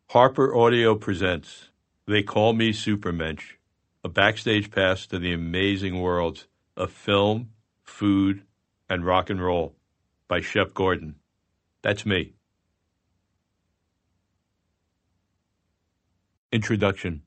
Harper Audio presents They Call Me Supermensch, a backstage pass to the amazing worlds of film, food, and rock and roll by Shep Gordon. That's me. Introduction.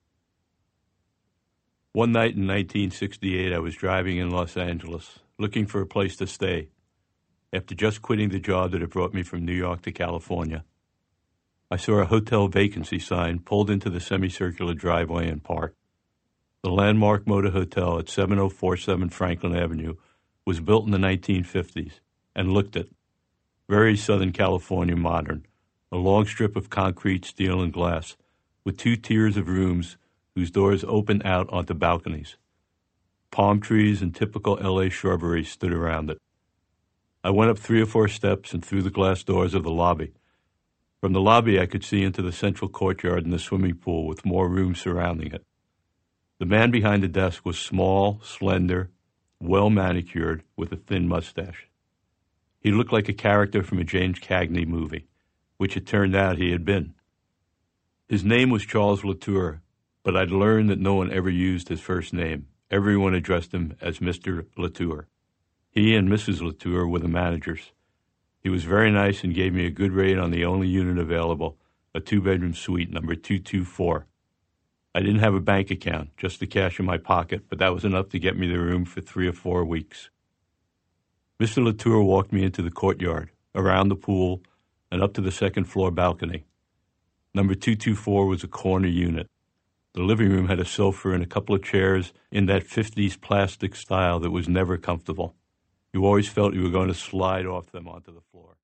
One night in 1968, I was driving in Los Angeles, looking for a place to stay, after just quitting the job that had brought me from New York to California. I saw a hotel vacancy sign pulled into the semicircular driveway and parked. The landmark Motor Hotel at 7047 Franklin Avenue was built in the 1950s and looked it. Very Southern California modern, a long strip of concrete, steel, and glass, with two tiers of rooms whose doors opened out onto balconies. Palm trees and typical L.A. shrubbery stood around it. I went up 3 or 4 steps and through the glass doors of the lobby. From the lobby, I could see into the central courtyard and the swimming pool with more room surrounding it. The man behind the desk was small, slender, well-manicured, with a thin mustache. He looked like a character from a James Cagney movie, which it turned out he had been. His name was Charles Latour, but I'd learned that no one ever used his first name. Everyone addressed him as Mr. Latour. He and Mrs. Latour were the managers. He was very nice and gave me a good rate on the only unit available, a 2-bedroom suite, number 224. I didn't have a bank account, just the cash in my pocket, but that was enough to get me the room for 3 or 4 weeks. Mr. Latour walked me into the courtyard, around the pool, and up to the second-floor balcony. Number 224 was a corner unit. The living room had a sofa and a couple of chairs in that 50s plastic style that was never comfortable. You always felt you were going to slide off them onto the floor.